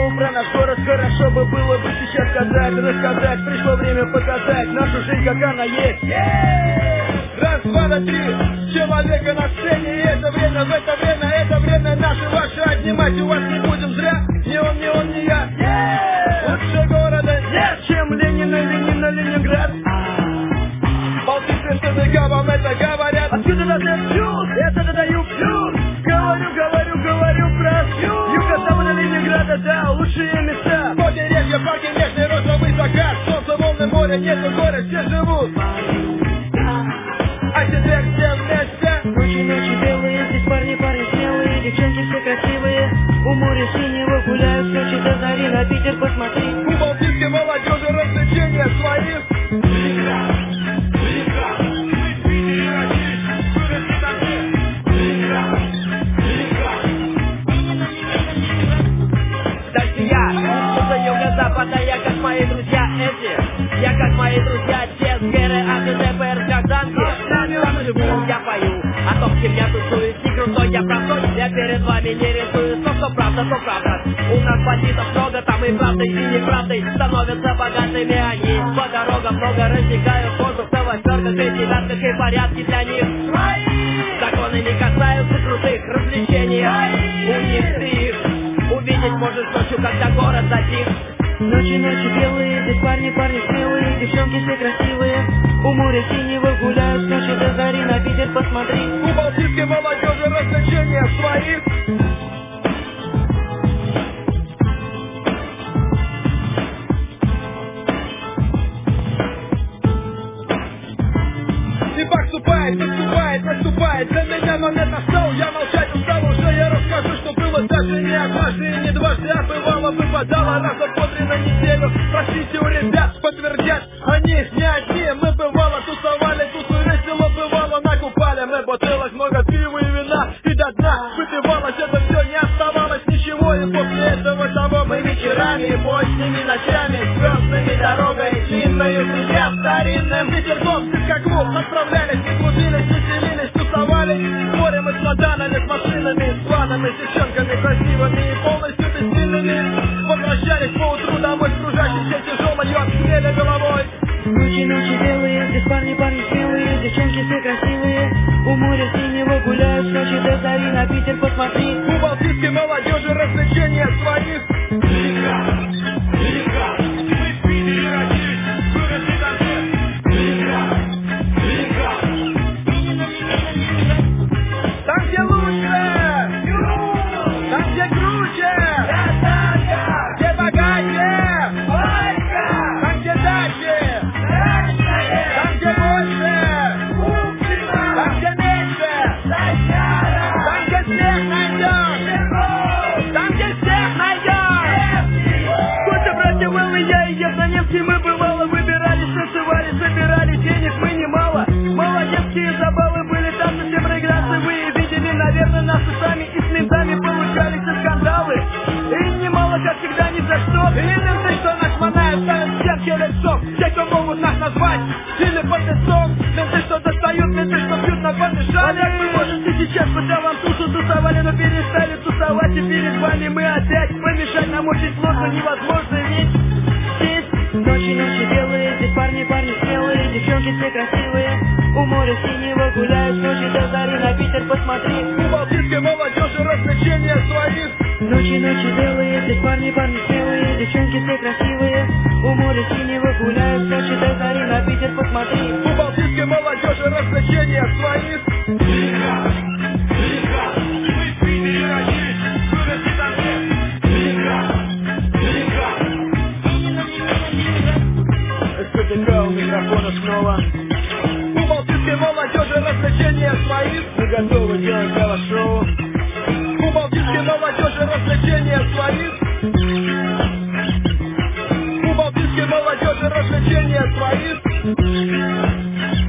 забыл про наш город. Хорошо бы было бы сейчас сказать, рассказать. Пришло время показать нашу жизнь, как она есть. Раз, два, на три, человека на сцене. И это время, в это время наше, ваше отнимать у вас не будем зря. Ни он, ни я. Лучше города нет, чем Ленин, Ленинград. Балтийские штаны вам это говорят. Откуда на плюс? Это додаю плюс. Говорю про юго-запада Ленинграда, да, лучшие места. Побережье, парки, нежный розовый закат. Солнце, волны, море, нету горя, все живут. А теперь все вместе. Ночи белые, здесь парни смелые, девчонки все красивые. У моря синего гуляют с ночи до зари, на Питер посмотри. У балтийской молодежи развлечения своих. Дальше я, что юго-запада, я как мои друзья эти. Я как мои друзья те, с ГР, АТДПР, гражданки. Там живу, я пою, о том, с кем я тусуюсь. Не крутой, я простой, я перед вами не рисую. Что правда, то правда. У нас бандитов много, там и правдой, и неправдой становятся богатыми они. По дорогам много рассекают воздух, на восьмерках и девятках, и порядки для них. Законы не касаются крутых развлечений. У них ты их увидеть можешь ночью, когда город затих. Ночи белые, здесь парни смелые, девчонки все красивые. У моря синего гуляют с ночи до зари, на Питер посмотри. У балтийской молодежи развлечения своих. Наступает, для меня момент настал, я молчать устал уже, я расскажу, что было даже не однажды и не дважды, а бывало, выпадало раза по 3 на неделю. Спросите у ребят, подтвердят, они не одни, мы бывало тусовали, тут весело бывало, накупали мы бутылок, много пива и вина, и до дна выпивалось, это все, не оставалось ничего, и после этого того мы вечерами, и поздними ночами, звездными дорогой, длинною друзья, старинным ветерком, как клуб, отправлялись, не клубились, веселились, тусовались, спорим мы с мадонами, с машинами, с планами, с девчонками красивыми и полностью бессильными. Возвращались поутру домой, кружащейся тяжелой от хмеля головой. Ночи белые, здесь парни смелые, девчонки все красивые. У моря синего гуляют с ночи до зари, на Питер посмотри. У балтийской молодежи развлечения своих. Там, где лучше, там, где круче, где богаче, там, где дальше, там, где больше, там, где меньше, там, где всех найдешь, там, где всех найдешь. Сколько братьев был и я, и на немцы мы бывало выбирались, танцевали, собирали денег мы немало. Молодецкие забавы были там совсем проиграться, вы видели, наверное, нас сами и с ментами получались и скандалы. И немало, как всегда, ни за что. И менты, что нас манают, ставят всех лицом. Те, кто могут нас назвать или подлецом. Менты, что достают, менты, что бьют на помешали. Олег, вы можете сейчас, пока вам тушу тусовали, но перестали тусовать, и перед вами мы опять. Помешать нам очень сложно, невозможно, ведь здесь ночи белые, здесь парни смелые, девчонки все красивые. У моря синего гуляют с ночи до зари, на Питер посмотри. У балтийской молодежи развлечения своих. Ночи белые, здесь парни смелые, девчонки все красивые. У моря синего гуляют с ночи до зари, на Питер посмотри. У балтийской молодежи развлечения своих. СТДК у микрофона снова. У балтийской молодежи развлечения своих. Мы готовы делать галашоу. У балтийской молодежи развлечения своих. У балтийской молодежи развлечения своих.